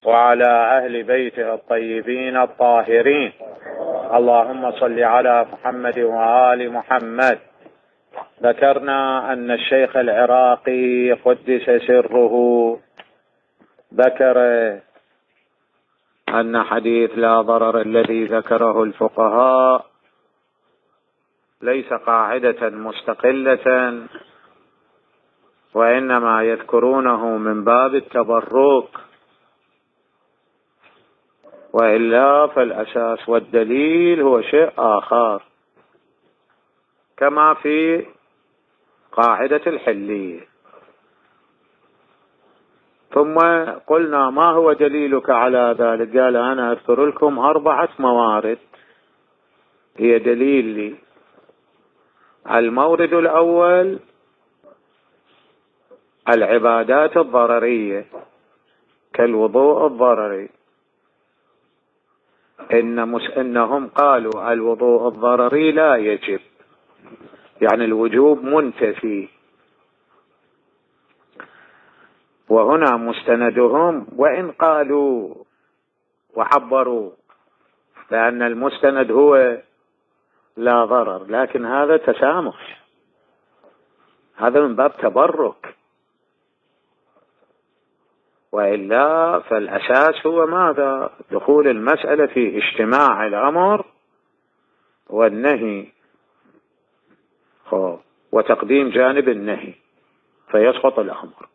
وعلى أهل بيته الطيبين الطاهرين. اللهم صل على محمد وآل محمد. ذكرنا أن الشيخ العراقي قدس سره ذكر أن حديث لا ضرر الذي ذكره الفقهاء ليس قاعدة مستقلة، وإنما يذكرونه من باب التبرك، وإلا فالأساس والدليل هو شيء آخر، كما في قاعدة الحلية. ثم قلنا ما هو دليلك على ذلك؟ قال أنا أذكر لكم 4 موارد هي دليل لي. المورد الأول العبادات الضررية كالوضوء الضرري، إنهم قالوا الوضوء الضرري لا يجب، يعني الوجوب منتفي. وهنا مستندهم، وإن قالوا وعبروا لأن المستند هو لا ضرر، لكن هذا تسامح، هذا من باب تبرك، وإلا فالأساس هو ماذا؟ دخول المسألة في اجتماع الأمر والنهي وتقديم جانب النهي فيسقط الأمر.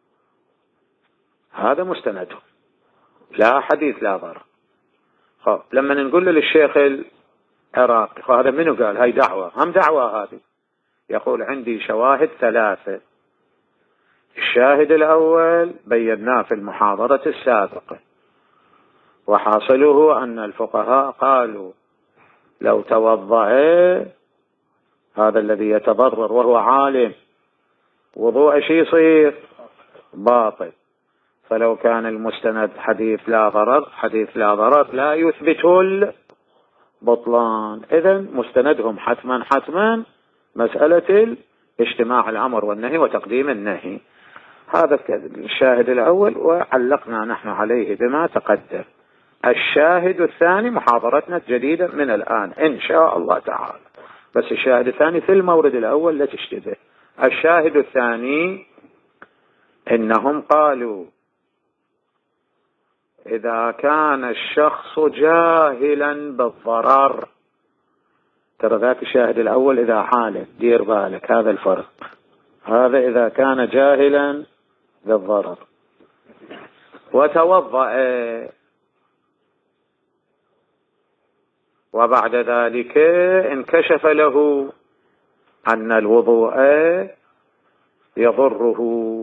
هذا مستنده، لا حديث لا ضرر. لما نقول للشيخ العراقي هذا منو قال؟ هاي دعوة، هم دعوة هذه. يقول عندي شواهد 3. الشاهد الأول بيناه في المحاضرة السابقة، وحاصله أن الفقهاء قالوا لو توضأ هذا الذي يتضرر وهو عالم وضوء شيء يصير باطل، فلو كان المستند حديث لا ضرر، حديث لا ضرر لا يثبت البطلان. إذن مستندهم حتما مسألة اجتماع الأمر والنهي وتقديم النهي. هذا الشاهد الأول، وعلقنا نحن عليه بما تقدم. الشاهد الثاني محاضرتنا الجديدة من الآن إن شاء الله تعالى، بس الشاهد الثاني في المورد الأول لا تشتبه. الشاهد الثاني إنهم قالوا إذا كان الشخص جاهلا بالضرر، ترى ذاك الشاهد الأول إذا عالم، دير بالك هذا الفرق، هذا إذا كان جاهلا بالضرر وتوضأ وبعد ذلك انكشف له أن الوضوء يضره.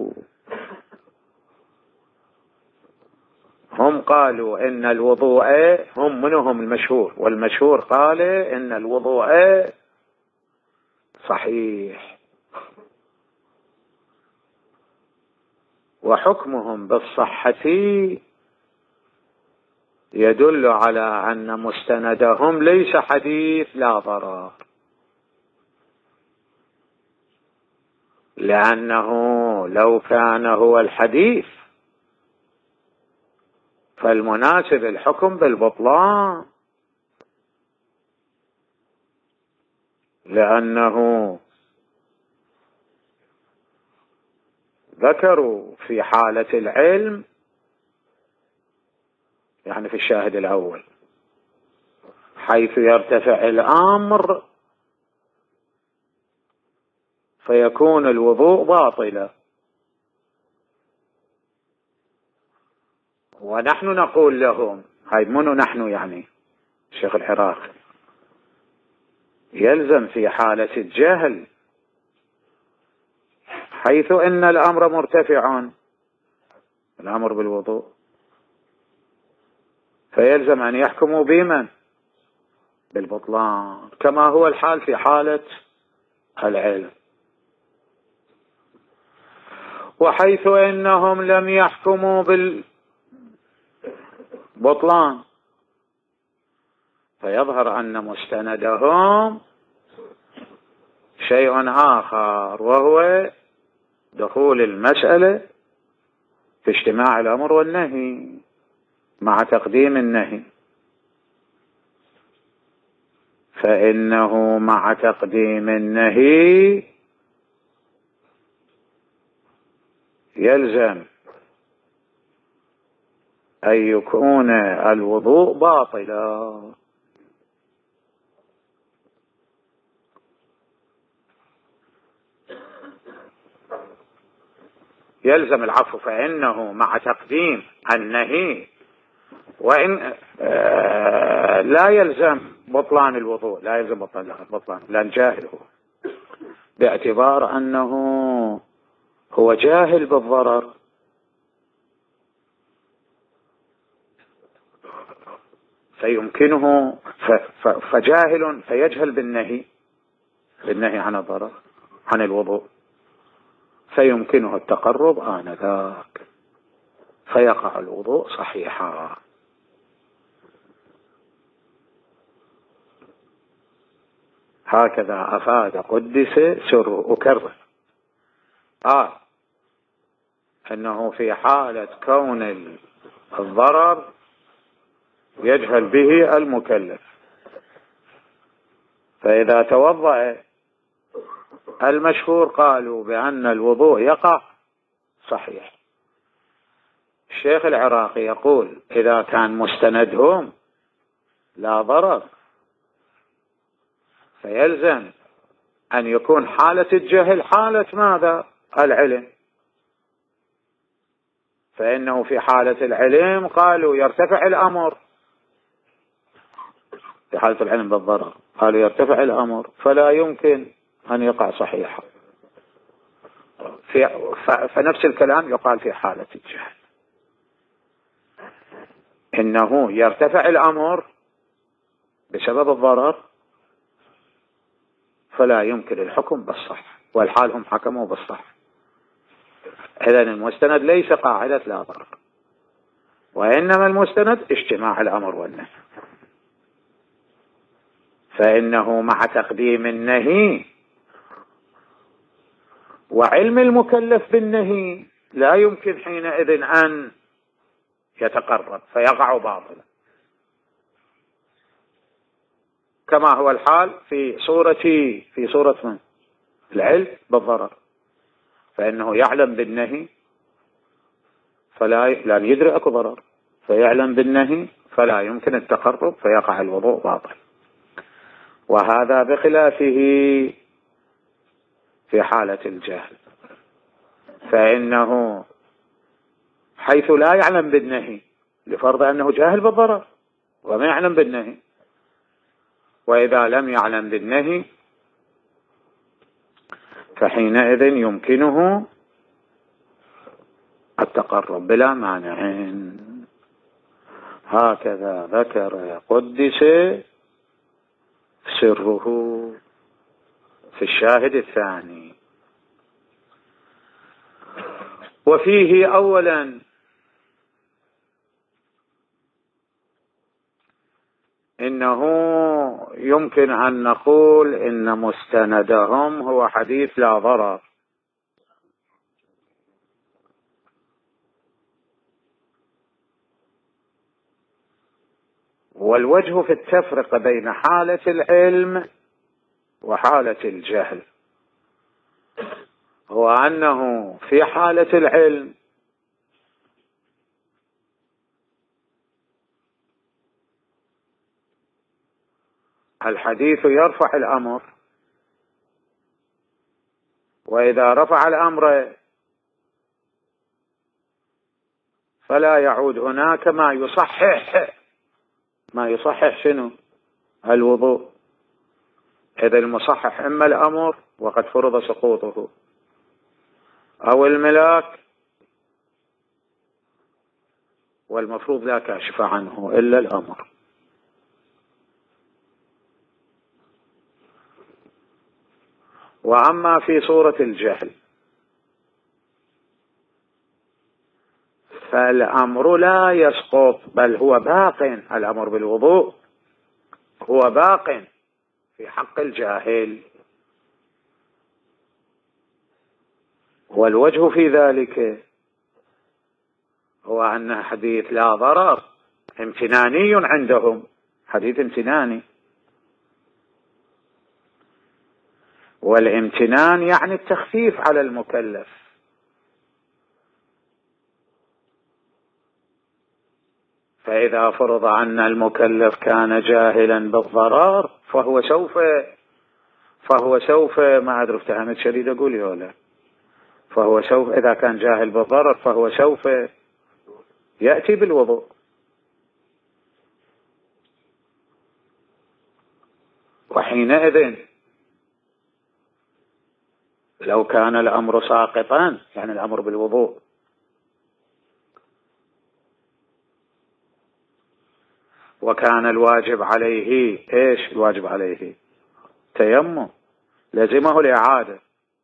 هم قالوا إن الوضوء، هم منهم المشهور، والمشهور قال إن الوضوء صحيح، وحكمهم بالصحة يدل على أن مستندهم ليس حديث لا ضرر، لأنه لو كان هو الحديث فالمناسب الحكم بالبطلان، لأنه ذكروا في حالة العلم، يعني في الشاهد الأول، حيث يرتفع الأمر فيكون الوضوء باطلا. ونحن نقول لهم، هاي منو نحن؟ يعني الشيخ العراقي، يلزم في حالة الجهل حيث إن الأمر مرتفع، الأمر بالوضوء، فيلزم أن يحكموا بمن؟ بالبطلان، كما هو الحال في حالة العلم. وحيث إنهم لم يحكموا بالبطلان فيظهر أن مستندهم شيء آخر، وهو دخول المسألة في اجتماع الأمر والنهي. مع تقديم النهي، فإنه مع تقديم النهي يلزم أن يكون الوضوء باطلا. يلزم العفو، فإنه مع تقديم النهي، وإن لا يلزم بطلان الوضوء، لا يلزم بطلان لأن جاهل هو، باعتبار أنه هو جاهل بالضرر، فيمكنه فجاهل فيجهل بالنهي عن الضرر عن الوضوء، فيمكنه التقرب آنذاك فيقع الوضوء صحيحا. هكذا أفاد قدس سره. أكرر أنه في حالة كون الضرر يجهل به المكلف، فإذا توضأ المشهور قالوا بأن الوضوء يقع صحيح. الشيخ العراقي يقول إذا كان مستندهم لا ضرر فيلزم أن يكون حالة الجهل حالة ماذا؟ العلم، فإنه في حالة العلم قالوا يرتفع الأمر، في حالة العلم بالضرر قالوا يرتفع الأمر فلا يمكن أن يقع صحيحا. فنفس الكلام يقال في حالة الجهل، إنه يرتفع الأمر بسبب الضرر فلا يمكن الحكم بالصح، والحال هم حكموا بالصح. إذن المستند ليس قاعدة لا ضرر، وإنما المستند اجتماع الأمر والنهي، فإنه مع تقديم النهي وعلم المكلف بالنهي لا يمكن حينئذ أن يتقرب فيقع باطلا، كما هو الحال في صورة من؟ العلم بالضرر، فإنه يعلم بالنهي فلا يدري أكو ضرر، فيعلم بالنهي فلا يمكن التقرب فيقع الوضوء باطل. وهذا بخلافه في حالة الجهل، فإنه حيث لا يعلم بالنهي لفرض أنه جاهل بالضرر وما يعلم بالنهي، وإذا لم يعلم بالنهي فحينئذ يمكنه التقرب بلا مانع. هكذا ذكر قدس سره في الشاهد الثاني. وفيه أولا إنه يمكن أن نقول إن مستندهم هو حديث لا ضرر، والوجه في التفرقة بين حالة العلم وحالة الجهل هو أنه في حالة العلم الحديث يرفع الأمر، وإذا رفع الأمر فلا يعود هناك ما يصحح شنو؟ الوضوء. إذا المصحح إما الأمر وقد فرض سقوطه، أو الملاك والمفروض لا كاشف عنه إلا الأمر. وأما في صورة الجهل فالأمر لا يسقط، بل هو باق، الأمر بالوضوء هو باق في حق الجاهل. والوجه في ذلك هو أن حديث لا ضرر امتناني عندهم، حديث امتناني، والامتنان يعني التخفيف على المكلف. فإذا فرض أن المكلف كان جاهلا بالضرر فهو سوف ما أدري افتهمت شديد أقول ولا، فهو سوف إذا كان جاهل بالضرر فهو سوف يأتي بالوضوء. وحينئذ لو كان الأمر ساقطا، يعني الأمر بالوضوء، وكان الواجب عليه ايش؟ الواجب عليه تيمم، لزمه الإعادة،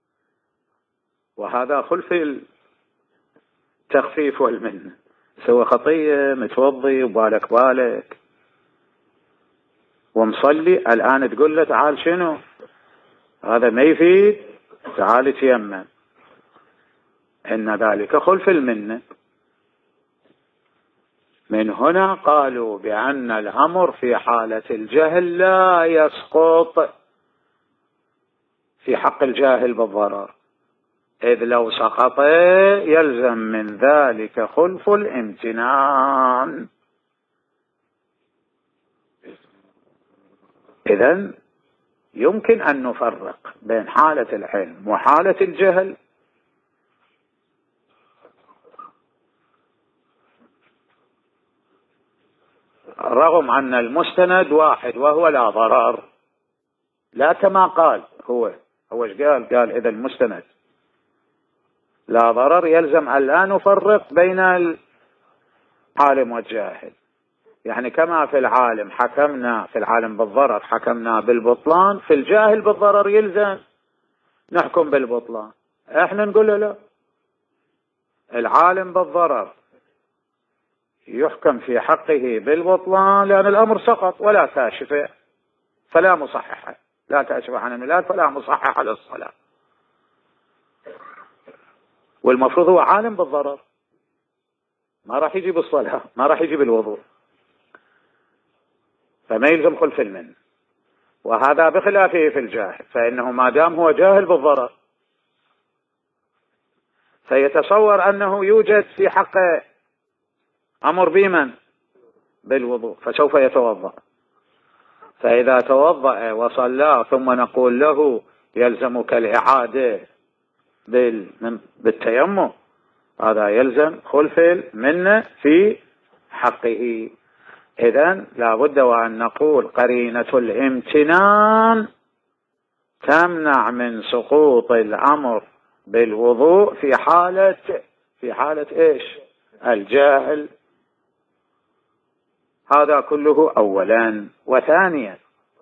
وهذا خلف التخفيف والمنة. سوى خطية، متوضي وبالك ومصلي، الآن تقول له تعال شنو هذا؟ ما يفيد، تعال تيمم. إن ذلك خلف المنة. من هنا قالوا بأن الأمر في حالة الجهل لا يسقط في حق الجاهل بالضرر، إذ لو سقط يلزم من ذلك خلف الامتنان. إذن يمكن أن نفرق بين حالة العلم وحالة الجهل، رغم أن المستند واحد وهو لا ضرر، لا كما قال هو ايش قال إذا المستند لا ضرر يلزم أن لا نفرق بين العالم والجاهل. يعني كما في العالم حكمنا في العالم بالضرر حكمنا بالبطلان، في الجاهل بالضرر يلزم نحكم بالبطلان. احنا نقول له لا، العالم بالضرر يحكم في حقه بالبطلان لأن الأمر سقط ولا كاشف فلا مصحح، لا كاشف عن الميلاد فلا مصحح للصلاة، والمفروض هو عالم بالضرر ما راح يجي بالصلاة، ما راح يجي بالوضوء، فما يلزم خلف المن. وهذا بخلافه في الجاهل، فإنه ما دام هو جاهل بالضرر فيتصور أنه يوجد في حقه أمر بمن؟ بالوضوء، فسوف يتوضأ. فإذا توضأ وصلى ثم نقول له يلزمك الإعادة بالتيمم، هذا يلزم خلف المنة في حقه. إذن لا بد وأن نقول قرينة الامتنان تمنع من سقوط الأمر بالوضوء في حالة إيش؟ الجاهل. هذا كله أولا. وثانيا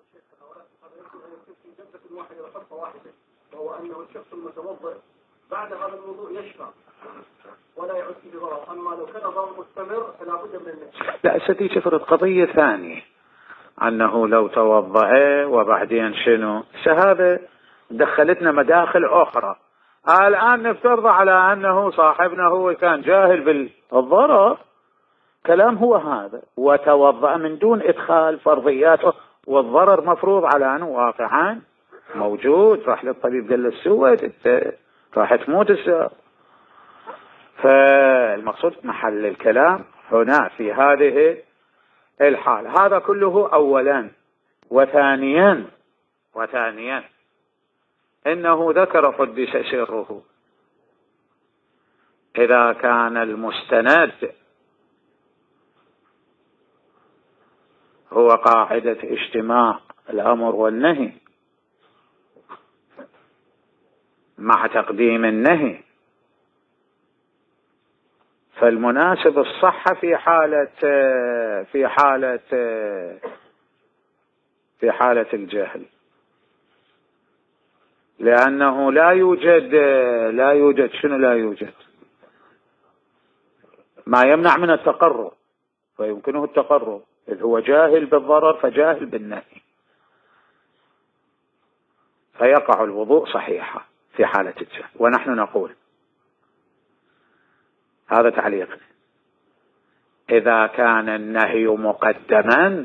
وهو أنه الشخص المتوضئ بعد هذا الوضوء يشفى ولا يعد في ضرر، أما لو كان ضرر مستمر فلا بد من النشفى. لا، ستفرض قضية ثانية، أنه لو توضأ وبعدين شنو هذا دخلتنا مداخل أخرى. الآن نفترض على أنه صاحبنا هو كان جاهل بالضرر، كلام هو هذا، وتوضأ من دون إدخال فرضياته، والضرر مفروض على أنه واقعا موجود، راح للطبيب قال له السوء راح تموت السوء. فالمقصود محل الكلام هنا في هذه الحال. هذا كله أولا. وثانيا إنه ذكر قدس سره إذا كان المستند هو قاعدة اجتماع الأمر والنهي مع تقديم النهي، فالمناسب الصحة في حالة الجهل، لأنه لا يوجد شنو لا يوجد ما يمنع من التقرب، فيمكنه التقرب إذ هو جاهل بالضرر فجاهل بالنهي، فيقع الوضوء صحيحا في حالة الجهل. ونحن نقول هذا تعليقنا إذا كان النهي مقدما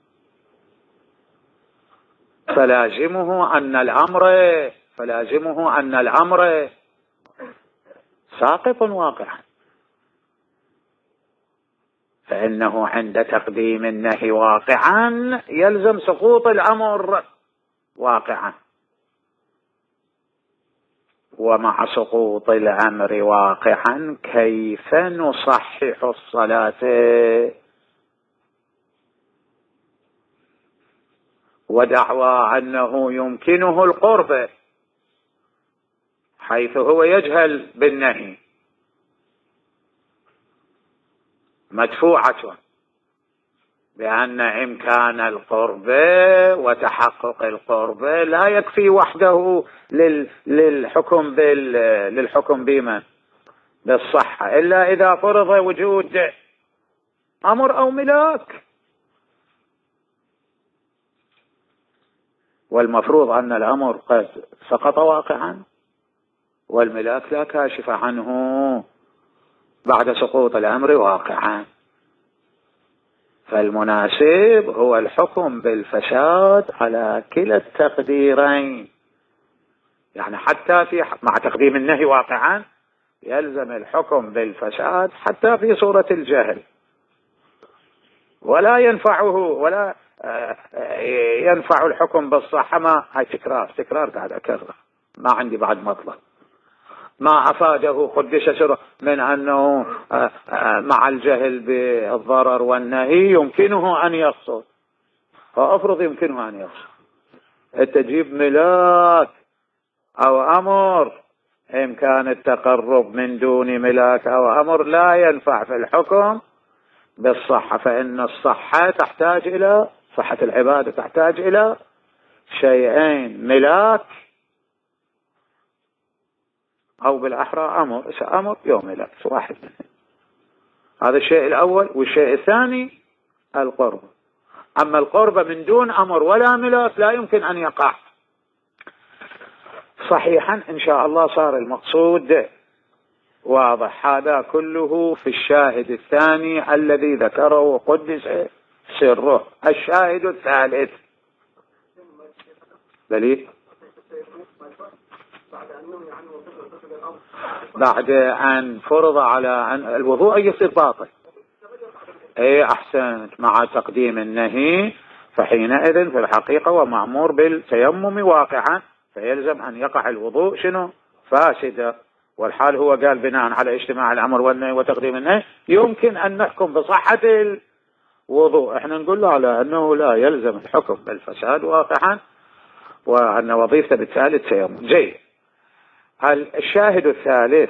فلازمه أن الأمر ساقط واقعا، فإنه عند تقديم النهي واقعا يلزم سقوط الأمر واقعا. ومع سقوط الأمر واقعا كيف نصحح الصلاة؟ ودعوى أنه يمكنه القرب حيث هو يجهل بالنهي مدفوعة بأن إمكان القرب وتحقق القرب لا يكفي وحده للحكم بما بالصحة، إلا إذا فرض وجود أمر أو ملاك. والمفروض أن الأمر قد سقط واقعا والملاك لا كاشف عنه بعد سقوط الأمر واقعا. فالمناسب هو الحكم بالفساد على كلا التقديرين، يعني حتى مع تقديم النهي واقعا يلزم الحكم بالفساد حتى في صورة الجهل، ولا ينفع الحكم بالصحة. ما هاي تكرار قاعد أكرر، ما عندي بعد مطلب. ما أفاده قدس سره من أنه مع الجهل بالضرر والنهي يمكنه أن يقصد، فأفرض يمكنه أن يقصد. التجيب ملاك أو أمر إمكان التقرب من دون ملاك أو أمر لا ينفع في الحكم بالصحة، فإن الصحة تحتاج إلى صحة العبادة تحتاج إلى شيئين: ملاك أو بالأحرى أمر يوم ملاك واحد. هذا الشيء الأول. والشيء الثاني القرب. أما القرب من دون أمر ولا ملاك لا يمكن أن يقع. صحيحا إن شاء الله صار المقصود واضح. هذا كله في الشاهد الثاني الذي ذكره قدس سره. الشاهد الثالث دليل بعد أن فرض على أن الوضوء يصير باطل. أي أحسنت. مع تقديم النهي فحينئذ في الحقيقة ومأمور بالتيمم واقعا، فيلزم أن يقع الوضوء شنو؟ فاسدا. والحال هو قال بناء على اجتماع الأمر والنهي وتقديم النهي يمكن أن نحكم بصحة الوضوء. احنا نقول له على أنه لا يلزم الحكم بالفساد واقعا، وأن وظيفته بالتالي التيمم. جيد. الشاهد الثالث: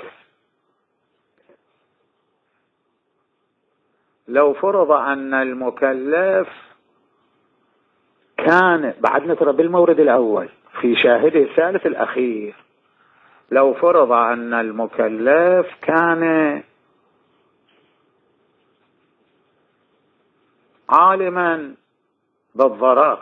لو فرض أن المكلف كان بعد نترى بالمورد الأول في شاهده الثالث الأخير، لو فرض أن المكلف كان عالما بالضرر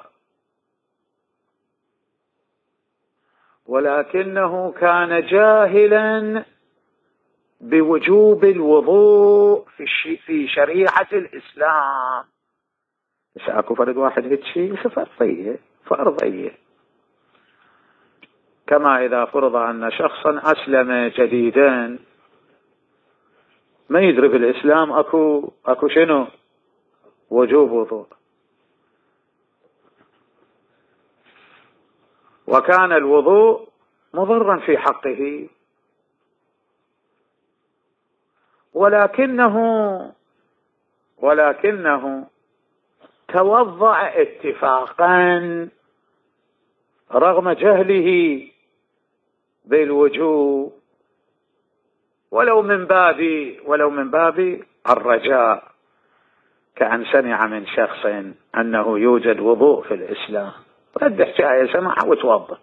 ولكنه كان جاهلا بوجوب الوضوء في شريعة الإسلام. بس أكو فرد واحد هيك شيء فرضية، كما إذا فرض أن شخصا أسلم جديدا ما يدري بالإسلام أكو شنو وجوب وضوء، وكان الوضوء مضرا في حقه، ولكنه توضأ اتفاقا رغم جهله بالوجوب، ولو من باب الرجاء، كأن سمع من شخص أنه يوجد وضوء في الإسلام، رد حكاية سمعها وتوضأ.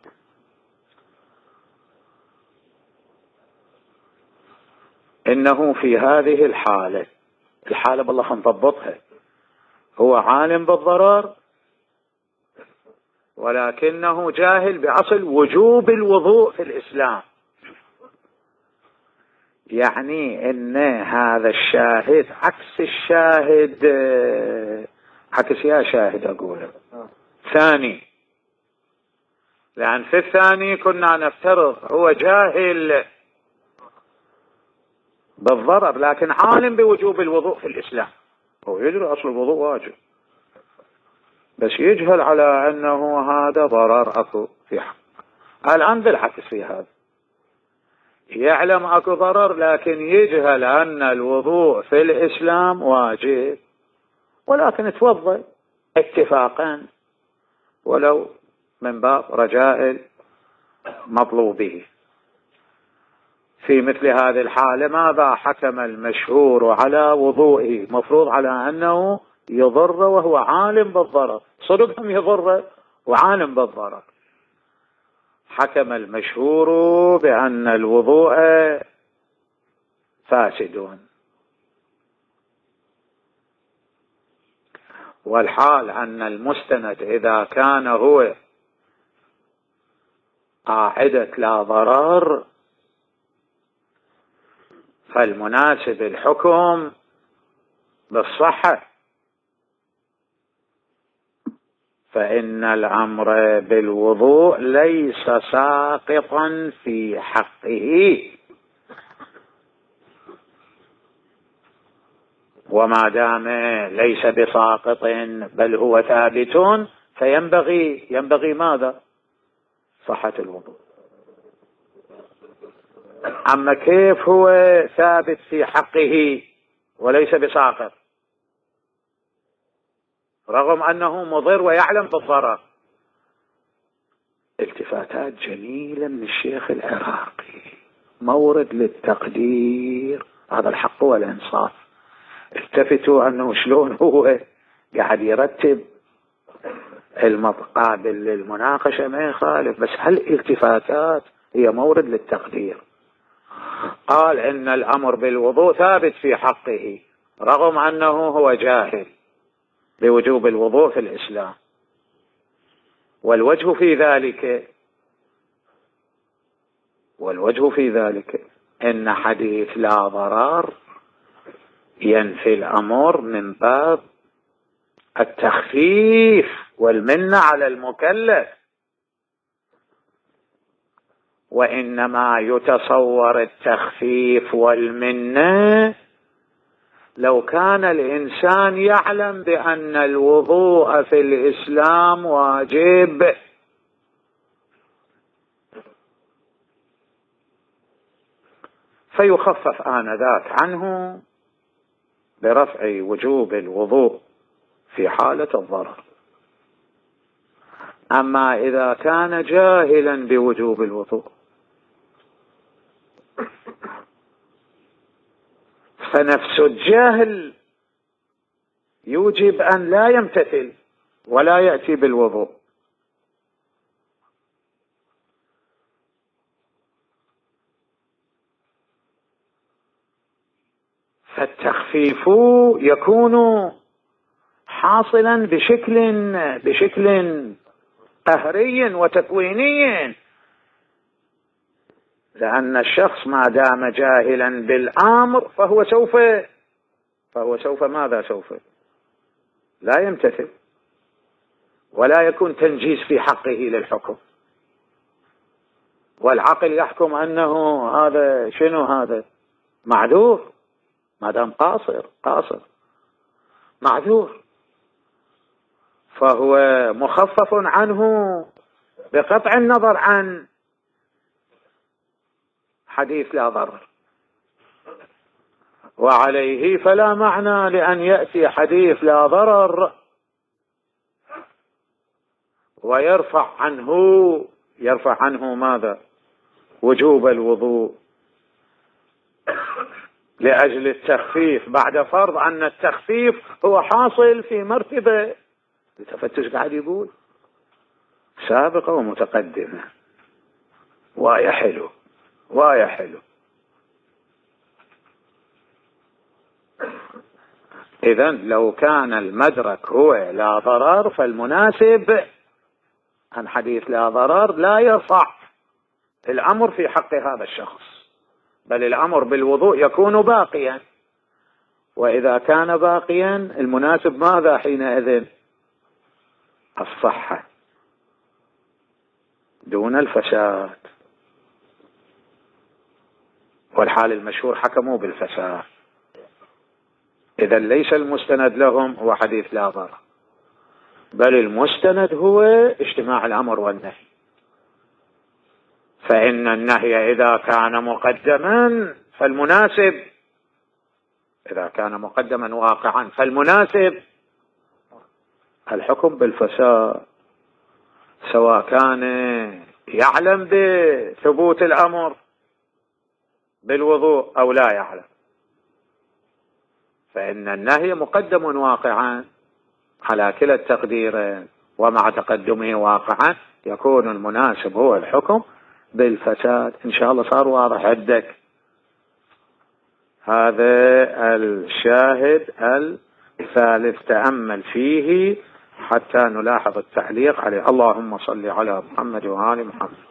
إنه في هذه الحالة بالله نضبطها، هو عالم بالضرر ولكنه جاهل بأصل وجوب الوضوء في الإسلام، يعني ان هذا الشاهد عكس الشاهد، عكس يا شاهد اقول ثاني، لان في الثاني كنا نفترض هو جاهل بالضرر لكن عالم بوجوب الوضوء في الاسلام، هو يدري اصل الوضوء واجب بس يجهل على انه هذا ضرر اكو في حق. الان بالعكس في هذا يعلم اكو ضرر لكن يجهل ان الوضوء في الاسلام واجب، ولكن توضأ اتفاقا ولو من باب رجاء مطلوبه. في مثل هذه الحالة ماذا حكم المشهور على وضوئه؟ مفروض على أنه يضر وهو عالم بالضرر، صدقهم يضر وعالم بالضرر. حكم المشهور بأن الوضوء فاسد، والحال أن المستند إذا كان هو قاعدة لا ضرر فالمناسب الحكم بالصحة، فإن الأمر بالوضوء ليس ساقطا في حقه، وما دام ليس بساقط بل هو ثابت فينبغي ماذا؟ صحة الوضوء. أما كيف هو ثابت في حقه وليس بساقط رغم أنه مضر ويعلم بالضرر؟ التفاتات جميلة من الشيخ العراقي، مورد للتقدير، هذا الحق والإنصاف. التفتوا أنه شلون هو قاعد يرتب المقابل للمناقشة ما يخالف، بس هالالتفاتات هي مورد للتقدير. قال إن الأمر بالوضوء ثابت في حقه رغم أنه هو جاهل بوجوب الوضوء في الإسلام، والوجه في ذلك إن حديث لا ضرر ينفي الأمر من باب التخفيف والمنة على المكلف، وإنما يتصور التخفيف والمنة لو كان الإنسان يعلم بأن الوضوء في الإسلام واجب، فيخفف آنذاك عنه برفع وجوب الوضوء في حالة الضرر. أما إذا كان جاهلا بوجوب الوضوء فنفس الجاهل يوجب أن لا يمتثل ولا يأتي بالوضوء. فالتخفيف يكون حاصلا بشكل قهري وتكويني، لأن الشخص ما دام جاهلا بالأمر فهو سوف ماذا؟ سوف لا يمتثل ولا يكون تنجيز في حقه للحكم، والعقل يحكم أنه هذا شنو؟ هذا معذور ما دام قاصر معذور، فهو مخفف عنه بقطع النظر عن حديث لا ضرر، وعليه فلا معنى لأن يأتي حديث لا ضرر ويرفع عنه ماذا؟ وجوب الوضوء لأجل التخفيف، بعد فرض أن التخفيف هو حاصل في مرتبة التفتش قاعد يقول سابقة ومتقدمة. وايا حلو. إذن لو كان المدرك هو لا ضرر فالمناسب أن حديث لا ضرر لا يرفع الأمر في حق هذا الشخص، بل الأمر بالوضوء يكون باقيا، وإذا كان باقيا المناسب ماذا حينئذ؟ الصحة دون الفساد، والحال المشهور حكموا بالفساد. إذا ليس المستند لهم هو حديث لا ضرر، بل المستند هو اجتماع الأمر والنهي. فإن النهي إذا كان مقدما فالمناسب، إذا كان مقدما واقعا فالمناسب الحكم بالفساد، سواء كان يعلم بثبوت الأمر بالوضوء أو لا يعلم. فإن النهي مقدم واقعا على كلا التقدير، ومع تقدمه واقعا يكون المناسب هو الحكم بالفساد. إن شاء الله صار واضح عندك. هذا الشاهد الثالث تأمل فيه حتى نلاحظ التعليق عليه. اللهم صل على محمد وآل محمد.